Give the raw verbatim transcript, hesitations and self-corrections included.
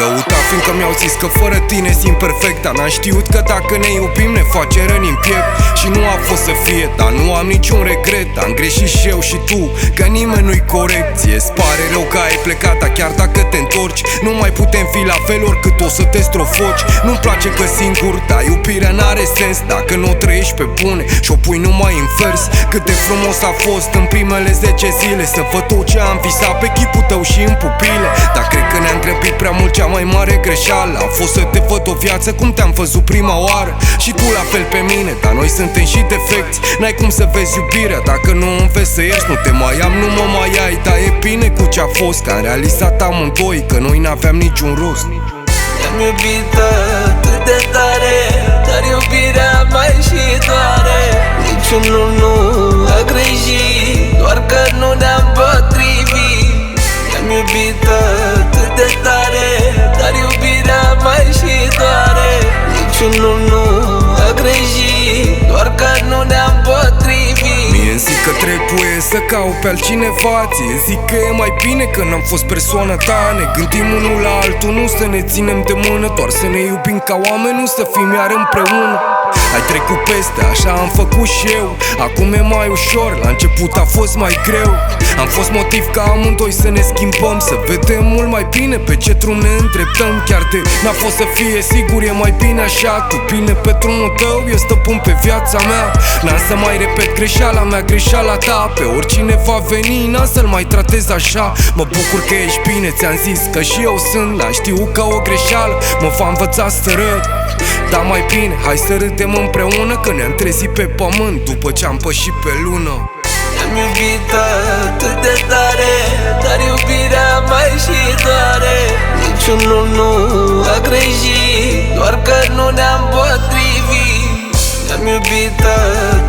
căuta fiindcă mi-au zis că fără tine simt perfect. Dar n-am știut că dacă ne iubim ne face răni în piept. Și nu a fost să fie, dar nu am niciun regret. Am greșit și eu și tu, că nimeni nu-i corect. Ție-ți pare rău că ai plecat, dar chiar dacă te întorci nu mai putem fi la fel oricât o să te strofoci. Nu-mi place că singur, dar iubirea n-are sens dacă nu o trăiești pe bune și o pui numai în vers. Cât de frumos a fost în primele zece zile să văd tot ce am visat pe chipul tău și în pupile. Dar cred că ne-am grăbit prea mult, cea mai mare greșeală a fost să te văd o viață cum te-am văzut prima oară. Și tu la fel pe mine, dar noi suntem și defecți. N-ai cum să vezi iubirea dacă nu înveți să ierți. Nu te mai am, nu mă mai ai, dar e bine cu ce-a fost, că am realizat amândoi că noi n-aveam niciun rost. Te-am iubit atât de tare, dar iubirea mai și doare. Niciunul nu a greșit, doar că nu ne-am potrivit. Te-am iubit atât de tare, dar iubirea mai și doare. Niciunul nu a greșit, doar că nu ne-am potrivit. Mie zic că trebuie să caut pe altcineva, ție zic că e mai bine că n-am fost persoana ta. Ne gândim unul la altul, nu să ne ținem de mână, doar să ne iubim ca oameni, nu să fim iar împreună. Ai trecut peste, așa am făcut și eu, acum e mai ușor, la început a fost mai greu. Am fost motiv ca amândoi să ne schimbăm, să vedem mult mai bine pe ce drum ne îndreptăm. Chiar de n-a fost să fie, sigur e mai bine așa. Tu bine pe drumul tău, eu stăpân pe viața mea. N-am să mai repet greșeala mea, greșeala ta. Pe oricine va veni, n-am să-l mai tratez așa. Mă bucur că ești bine, ți-am zis că și eu sunt. N-am știut că o greșeală mă va învăța să râd. Dar mai bine, hai să râdem împreună, că ne-am trezit pe pământ după ce am pășit pe lună. Te-am iubit atât de tare, dar iubirea mai și doare. Niciunul nu a greșit, doar că nu ne-am potrivit. Te-am iubit atât